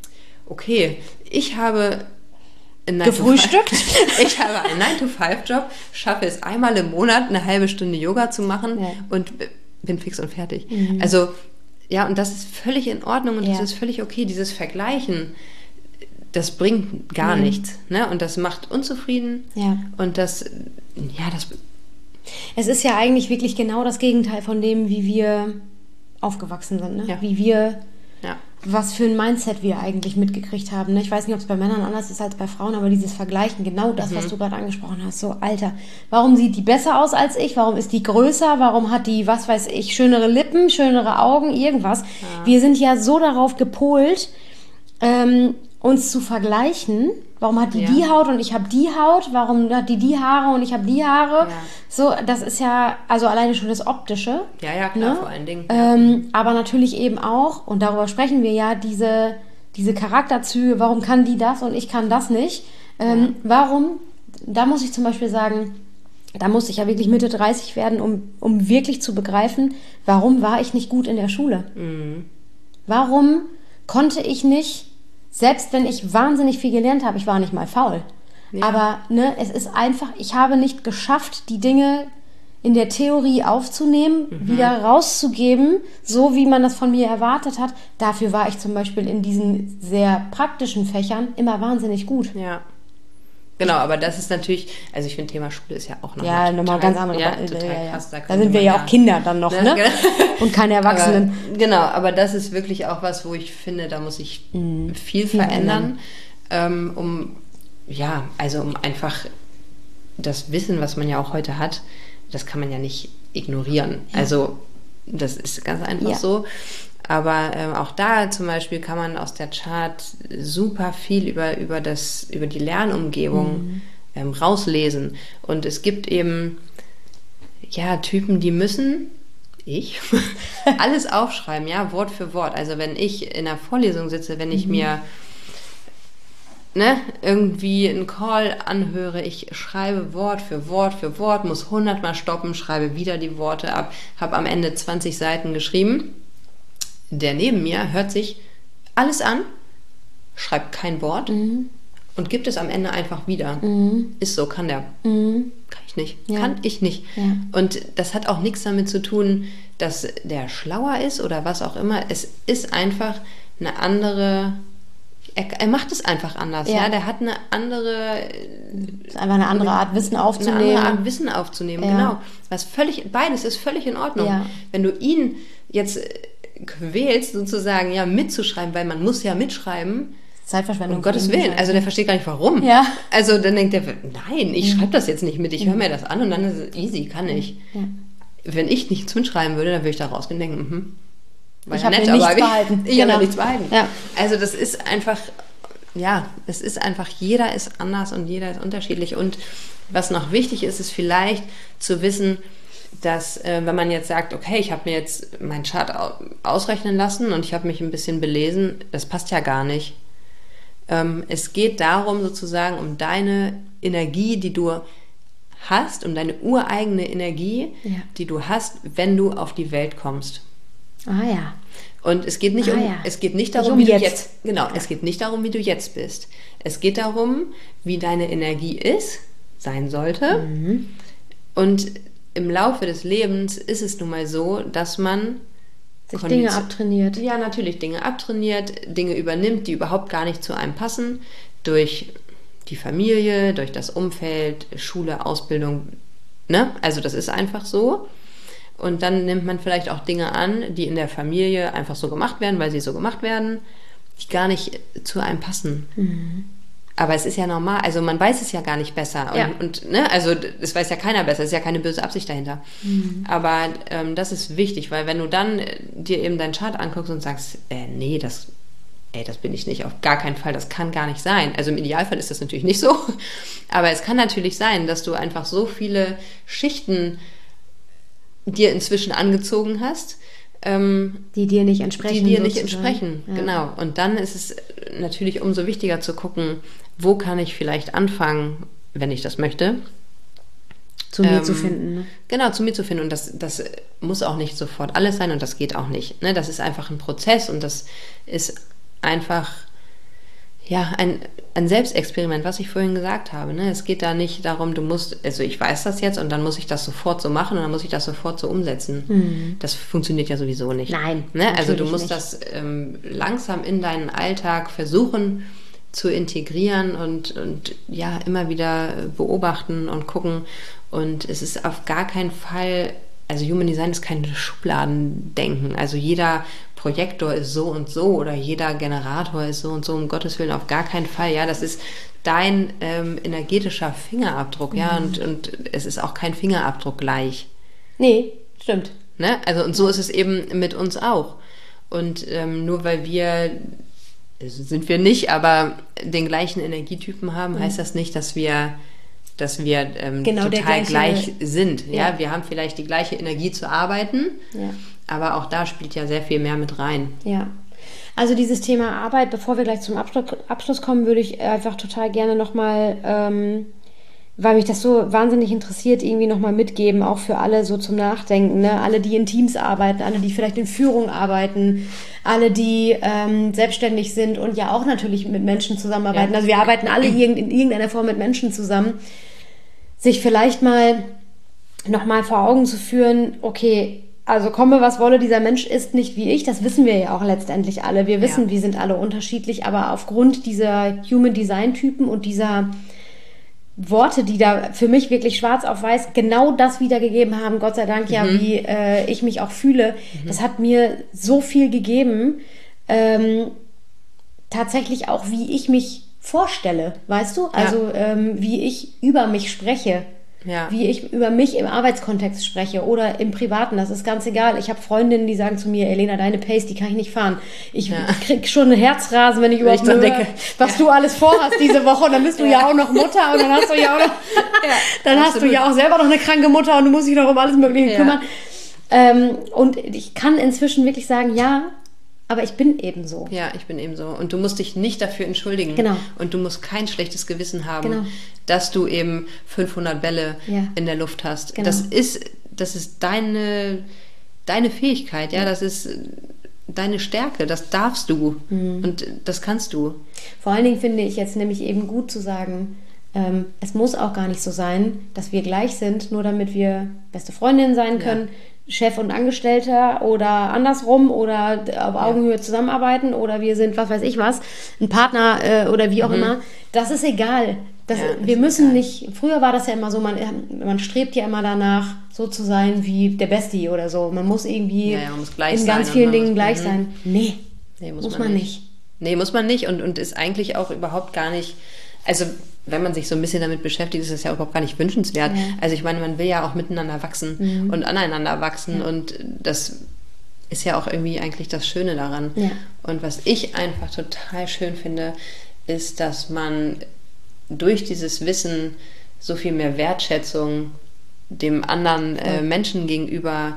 okay, ich habe gefrühstückt. Ich habe einen nine to five Job, schaffe es einmal im Monat eine halbe Stunde Yoga zu machen ja. und bin fix und fertig. Mhm. Also ja, und das ist völlig in Ordnung und ja. das ist völlig okay. Dieses Vergleichen, das bringt gar mhm. nichts, ne? Und das macht unzufrieden ja. und das, ja, das... Es ist ja eigentlich wirklich genau das Gegenteil von dem, wie wir aufgewachsen sind, ne? Ja. Wie wir, ja. was für ein Mindset wir eigentlich mitgekriegt haben. Ne? Ich weiß nicht, ob es bei Männern anders ist als bei Frauen, aber dieses Vergleichen, genau das, mhm. was du gerade angesprochen hast. So, Alter, warum sieht die besser aus als ich? Warum ist die größer? Warum hat die, was weiß ich, schönere Lippen, schönere Augen, irgendwas? Ja. Wir sind ja so darauf gepolt, ähm, uns zu vergleichen. Warum hat die ja. die Haut und ich habe die Haut? Warum hat die die Haare und ich habe die Haare? Ja. So, das ist ja, also alleine schon das Optische. Ja, ja, klar, ne? vor allen Dingen. Ähm, aber natürlich eben auch, und darüber sprechen wir ja, diese, diese Charakterzüge, warum kann die das und ich kann das nicht? Ähm, ja. Warum, da muss ich zum Beispiel sagen, da muss ich ja wirklich Mitte dreißig werden, um, um wirklich zu begreifen, warum war ich nicht gut in der Schule? Mhm. Warum konnte ich nicht, selbst wenn ich wahnsinnig viel gelernt habe, ich war nicht mal faul. Ja. Aber ne, es ist einfach, ich habe nicht geschafft, die Dinge in der Theorie aufzunehmen, mhm. wieder rauszugeben, so wie man das von mir erwartet hat. Dafür war ich zum Beispiel in diesen sehr praktischen Fächern immer wahnsinnig gut. Ja. Genau, aber das ist natürlich, also ich finde, Thema Schule ist ja auch noch ja, nochmal ganz andere. Ja, total ja, krass. Da, da sind wir ja auch Kinder dann noch, ne? ne? Und keine Erwachsenen. Aber, genau, aber das ist wirklich auch was, wo ich finde, da muss ich mhm. viel, viel verändern, ähm, um, ja, also um einfach das Wissen, was man ja auch heute hat, das kann man ja nicht ignorieren. Ja. Also das ist ganz einfach ja. so. Aber ähm, auch da zum Beispiel kann man aus der Chart super viel über, über, das, über die Lernumgebung mhm. ähm, rauslesen. Und es gibt eben ja, Typen, die müssen, ich, alles aufschreiben, ja, Wort für Wort. Also wenn ich in einer Vorlesung sitze, wenn ich mhm. mir ne, irgendwie einen Call anhöre, ich schreibe Wort für Wort für Wort, muss hundertmal stoppen, schreibe wieder die Worte ab, habe am Ende zwanzig Seiten geschrieben. Der neben mir hört sich alles an, schreibt kein Wort mhm. und gibt es am Ende einfach wieder. Mhm. Ist so, kann der. Mhm. Kann ich nicht. Ja. Kann ich nicht. Ja. Und das hat auch nichts damit zu tun, dass der schlauer ist oder was auch immer. Es ist einfach eine andere... Er, er macht es einfach anders. Ja. ja, der hat eine andere... Ist einfach eine andere Art, Wissen aufzunehmen. Eine andere Art, Wissen aufzunehmen, ja. genau. Was völlig, beides ist völlig in Ordnung. Ja. Wenn du ihn jetzt... quälst, sozusagen, ja, mitzuschreiben, weil man muss ja mitschreiben. Zeitverschwendung. Um Gottes Willen. Also der versteht gar nicht, warum. Ja. Also dann denkt er, nein, ich mhm. schreibe das jetzt nicht mit, ich höre mir das an und dann ist es easy, kann ich. Ja. Wenn ich nichts mitschreiben würde, dann würde ich da rausgehen und denken, mhm, war ich ja habe nett, mir nichts aber behalten. Ich, ich genau. habe nichts behalten. Ja. Also das ist einfach, ja, es ist einfach, jeder ist anders und jeder ist unterschiedlich. Und was noch wichtig ist, ist vielleicht zu wissen, dass, äh, wenn man jetzt sagt, okay, ich habe mir jetzt meinen Chart ausrechnen lassen und ich habe mich ein bisschen belesen, das passt ja gar nicht. Ähm, es geht darum, sozusagen, um deine Energie, die du hast, um deine ureigene Energie, ja. die du hast, wenn du auf die Welt kommst. Ah ja. Und es geht nicht ah, um, ja. es geht nicht darum, um wie jetzt. du jetzt, genau, ja. es geht nicht darum, wie du jetzt bist. Es geht darum, wie deine Energie ist, sein sollte. Mhm. Und im Laufe des Lebens ist es nun mal so, dass man Sich Dinge abtrainiert. Ja, natürlich Dinge abtrainiert, Dinge übernimmt, die überhaupt gar nicht zu einem passen, durch die Familie, durch das Umfeld, Schule, Ausbildung, ne? Also das ist einfach so. Und dann nimmt man vielleicht auch Dinge an, die in der Familie einfach so gemacht werden, weil sie so gemacht werden, die gar nicht zu einem passen. Mhm. Aber es ist ja normal, also man weiß es ja gar nicht besser. Und, ja. und ne, also es weiß ja keiner besser, es ist ja keine böse Absicht dahinter. Mhm. Aber ähm, das ist wichtig, weil wenn du dann äh, dir eben deinen Chart anguckst und sagst, äh, nee, das, ey, das bin ich nicht, auf gar keinen Fall, das kann gar nicht sein. Also im Idealfall ist das natürlich nicht so, aber es kann natürlich sein, dass du einfach so viele Schichten dir inzwischen angezogen hast, Ähm, die dir nicht entsprechen. Die dir nicht entsprechen, ja. Genau. Und dann ist es natürlich umso wichtiger zu gucken, wo kann ich vielleicht anfangen, wenn ich das möchte. Zu mir ähm, zu finden. Ne? Genau, zu mir zu finden. Und das, das muss auch nicht sofort alles sein und das geht auch nicht. Ne? Das ist einfach ein Prozess und das ist einfach ja, ein, ein Selbstexperiment, was ich vorhin gesagt habe. Ne? Es geht da nicht darum, du musst, also ich weiß das jetzt und dann muss ich das sofort so machen und dann muss ich das sofort so umsetzen. Mhm. Das funktioniert ja sowieso nicht. Nein. Ne? Also du musst nicht. das ähm, langsam in deinen Alltag versuchen zu integrieren und, und ja, immer wieder beobachten und gucken. Und es ist auf gar keinen Fall, also Human Design ist kein Schubladendenken. Also jeder Projektor ist so und so oder jeder Generator ist so und so, um Gottes Willen, auf gar keinen Fall. Ja, das ist dein ähm, energetischer Fingerabdruck, ja, mhm. und, und es ist auch kein Fingerabdruck gleich. Nee, stimmt. Ne? Also und so ist es eben mit uns auch. Und ähm, nur weil wir, also sind wir nicht, aber den gleichen Energietypen haben, mhm. heißt das nicht, dass wir dass wir ähm, genau total gleiche, gleich sind. Ja? Ja. Wir haben vielleicht die gleiche Energie zu arbeiten, ja. aber auch da spielt ja sehr viel mehr mit rein. Ja, also dieses Thema Arbeit, bevor wir gleich zum Abschluss, Abschluss kommen, würde ich einfach total gerne nochmal, ähm, weil mich das so wahnsinnig interessiert, irgendwie nochmal mitgeben, auch für alle so zum Nachdenken. Ne? Alle, die in Teams arbeiten, alle, die vielleicht in Führung arbeiten, alle, die ähm, selbstständig sind und ja auch natürlich mit Menschen zusammenarbeiten. Ja. Also wir arbeiten alle in irgendeiner Form mit Menschen zusammen. Sich vielleicht mal nochmal vor Augen zu führen, okay, also komme, was wolle, dieser Mensch ist nicht wie ich, das wissen wir ja auch letztendlich alle. Wir wissen, ja. wir sind alle unterschiedlich, aber aufgrund dieser Human Design Typen und dieser Worte, die da für mich wirklich schwarz auf weiß genau das wiedergegeben haben, Gott sei Dank, mhm. ja, wie äh, ich mich auch fühle, mhm. das hat mir so viel gegeben, ähm, tatsächlich auch, wie ich mich vorstelle, weißt du? Also ja. ähm, wie ich über mich spreche, ja. wie ich über mich im Arbeitskontext spreche oder im Privaten, das ist ganz egal. Ich habe Freundinnen, die sagen zu mir, Elena, deine Pace, die kann ich nicht fahren. Ich ja. krieg schon einen Herzrasen, wenn ich überhaupt höre, denke, was ja. du alles vorhast diese Woche und dann bist du ja, ja auch noch Mutter und dann hast du ja auch noch, ja, dann hast absolut. du ja auch selber noch eine kranke Mutter und du musst dich noch um alles Mögliche ja. kümmern. Ähm, und ich kann inzwischen wirklich sagen, ja, aber ich bin eben so. Ja, ich bin eben so. Und du musst dich nicht dafür entschuldigen. Genau. Und du musst kein schlechtes Gewissen haben, genau. dass du eben fünfhundert Bälle ja. in der Luft hast. Genau. Das ist, das ist deine, deine Fähigkeit, ja? ja, das ist deine Stärke, das darfst du mhm. und das kannst du. Vor allen Dingen finde ich jetzt nämlich eben gut zu sagen, ähm, es muss auch gar nicht so sein, dass wir gleich sind, nur damit wir beste Freundinnen sein können, ja. Chef und Angestellter oder andersrum oder auf Augenhöhe ja. zusammenarbeiten oder wir sind was weiß ich was, ein Partner äh, oder wie auch mhm. immer. Das ist egal. Das, ja, wir müssen egal. nicht, früher war das ja immer so, man, man strebt ja immer danach, so zu sein wie der Bestie oder so. Man muss irgendwie ja, ja, man muss gleich in sein ganz vielen Dingen muss, gleich mhm. sein. Nee, nee muss, muss man, man nicht. nicht. Nee, muss man nicht und, und ist eigentlich auch überhaupt gar nicht, also wenn man sich so ein bisschen damit beschäftigt, ist es ja überhaupt gar nicht wünschenswert. Ja. Also ich meine, man will ja auch miteinander wachsen mhm. und aneinander wachsen ja. und das ist ja auch irgendwie eigentlich das Schöne daran. Ja. Und was ich einfach total schön finde, ist, dass man durch dieses Wissen so viel mehr Wertschätzung dem anderen äh, ja. Menschen gegenüber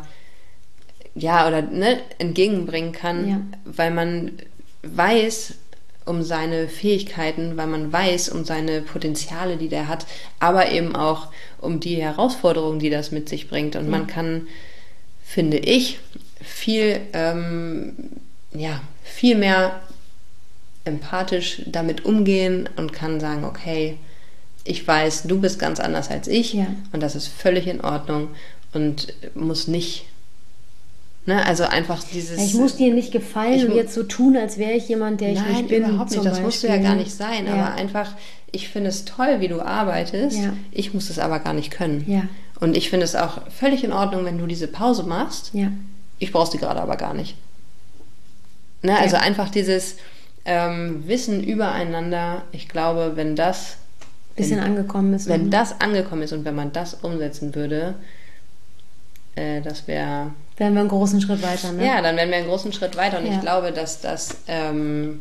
ja oder ne, entgegenbringen kann, ja. weil man weiß um seine Fähigkeiten, weil man weiß um seine Potenziale, die der hat, aber eben auch um die Herausforderungen, die das mit sich bringt. Und ja. man kann, finde ich, viel, ähm, ja, viel mehr empathisch damit umgehen und kann sagen, okay, ich weiß, du bist ganz anders als ich ja. und das ist völlig in Ordnung und muss nicht Ne? Also einfach dieses... Ich muss dir nicht gefallen ich, und jetzt so tun, als wäre ich jemand, der ich nein, nicht bin. Nein, überhaupt nicht. Das Beispiel. musst du ja gar nicht sein. Ja. Aber einfach, ich finde es toll, wie du arbeitest. Ja. Ich muss es aber gar nicht können. Ja. Und ich finde es auch völlig in Ordnung, wenn du diese Pause machst. Ja. Ich brauche sie gerade aber gar nicht. Ne? Also ja. einfach dieses ähm, Wissen übereinander. Ich glaube, wenn das... Bisschen wenn, angekommen ist. Wenn das angekommen ist und wenn man das umsetzen würde, äh, das wäre... Wären wir einen großen Schritt weiter, ne? Ja, dann wären wir einen großen Schritt weiter. Und ja. ich glaube, dass das ähm,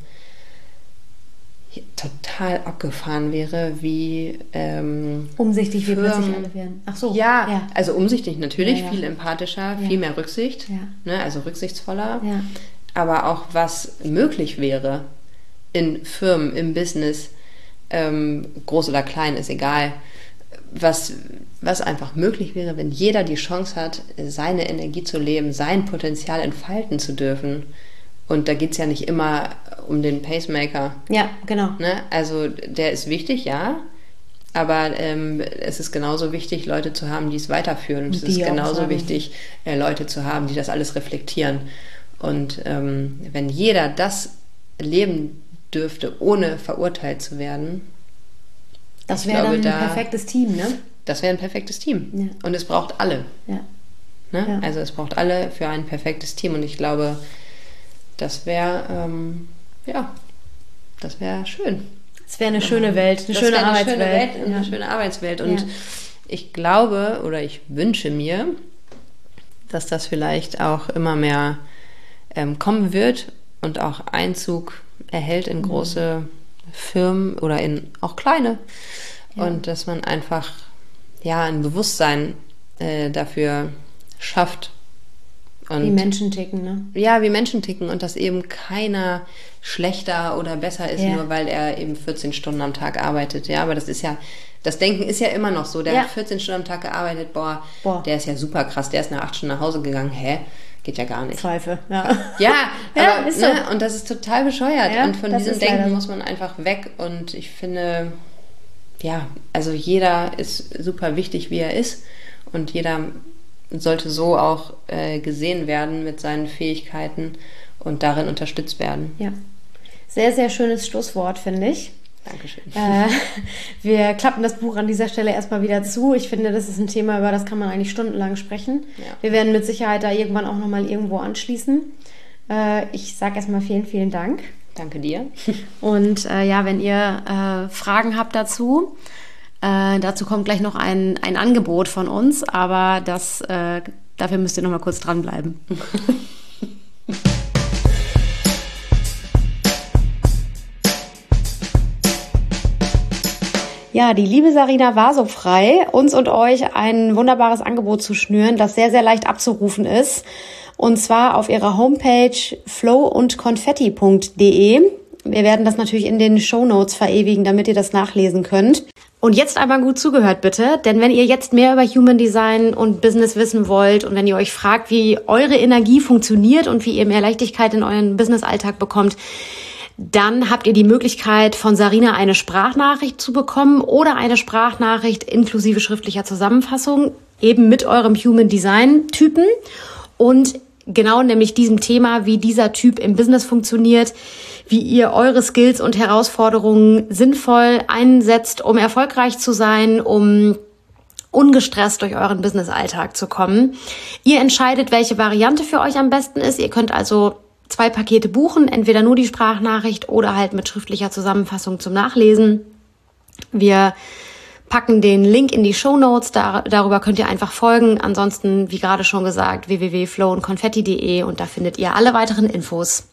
total abgefahren wäre, wie... Ähm, umsichtig wir plötzlich alle werden. Ach so. Ja, ja. Also umsichtig natürlich, ja, ja. viel empathischer, ja. viel mehr Rücksicht, ja. ne? Also rücksichtsvoller. Ja. Aber auch was möglich wäre in Firmen, im Business, ähm, groß oder klein, ist egal, was, was einfach möglich wäre, wenn jeder die Chance hat, seine Energie zu leben, sein Potenzial entfalten zu dürfen. Und da geht es ja nicht immer um den Pacemaker. Ja, genau. Ne? Also der ist wichtig, ja, aber ähm, es ist genauso wichtig, Leute zu haben, die es weiterführen. Und es ist genauso wichtig, äh, Leute zu haben, die das alles reflektieren. Und ähm, wenn jeder das leben dürfte, ohne verurteilt zu werden, das wäre dann ein da, perfektes Team, ne? Das wäre ein perfektes Team. Ja. Und es braucht alle. Ja. Ne? Ja. Also es braucht alle für ein perfektes Team. Und ich glaube, das wäre, ähm, ja, das wäre schön. Es wäre eine schöne Welt, eine das schöne eine Arbeitswelt. Schöne Welt, ja. Eine schöne Arbeitswelt. Und ja. ich glaube oder ich wünsche mir, dass das vielleicht auch immer mehr ähm, kommen wird und auch Einzug erhält in große mhm. Firmen oder in auch kleine. Ja. Und dass man einfach ja ein Bewusstsein äh, dafür schafft. Und wie Menschen ticken, ne? Ja, wie Menschen ticken und dass eben keiner schlechter oder besser ist, ja. nur weil er eben vierzehn Stunden am Tag arbeitet. Ja, aber das ist ja, das Denken ist ja immer noch so. Der ja. hat vierzehn Stunden am Tag gearbeitet, boah, boah, der ist ja super krass, der ist nach acht Stunden nach Hause gegangen. Hä? Geht ja gar nicht. Zweifel, ja. Ja, ja aber, ist so. Ne, und das ist total bescheuert. Ja, und von diesem Denken muss man einfach weg. Und ich finde, ja, also jeder ist super wichtig, wie er ist. Und jeder sollte so auch äh, gesehen werden mit seinen Fähigkeiten und darin unterstützt werden. Ja, sehr, sehr schönes Schlusswort, finde ich. Dankeschön. Äh, wir klappen das Buch an dieser Stelle erstmal wieder zu. Ich finde, das ist ein Thema, über das kann man eigentlich stundenlang sprechen. Ja. Wir werden mit Sicherheit da irgendwann auch nochmal irgendwo anschließen. Äh, ich sage erstmal vielen, vielen Dank. Danke dir. Und äh, ja, wenn ihr äh, Fragen habt dazu, äh, dazu kommt gleich noch ein, ein Angebot von uns, aber das, äh, dafür müsst ihr nochmal kurz dranbleiben. Ja, die liebe Sarina war so frei, uns und euch ein wunderbares Angebot zu schnüren, das sehr, sehr leicht abzurufen ist. Und zwar auf ihrer Homepage flow und konfetti punkt de. Wir werden das natürlich in den Shownotes verewigen, damit ihr das nachlesen könnt. Und jetzt einmal gut zugehört bitte, denn wenn ihr jetzt mehr über Human Design und Business wissen wollt und wenn ihr euch fragt, wie eure Energie funktioniert und wie ihr mehr Leichtigkeit in euren Business-Alltag bekommt, dann habt ihr die Möglichkeit, von Sarina eine Sprachnachricht zu bekommen oder eine Sprachnachricht inklusive schriftlicher Zusammenfassung, eben mit eurem Human Design Typen und genau nämlich diesem Thema, wie dieser Typ im Business funktioniert, wie ihr eure Skills und Herausforderungen sinnvoll einsetzt, um erfolgreich zu sein, um ungestresst durch euren Business-Alltag zu kommen. Ihr entscheidet, welche Variante für euch am besten ist. Ihr könnt also zwei Pakete buchen, entweder nur die Sprachnachricht oder halt mit schriftlicher Zusammenfassung zum Nachlesen. Wir packen den Link in die Shownotes, da, darüber könnt ihr einfach folgen. Ansonsten, wie gerade schon gesagt, w w w punkt flow und konfetti punkt de und da findet ihr alle weiteren Infos.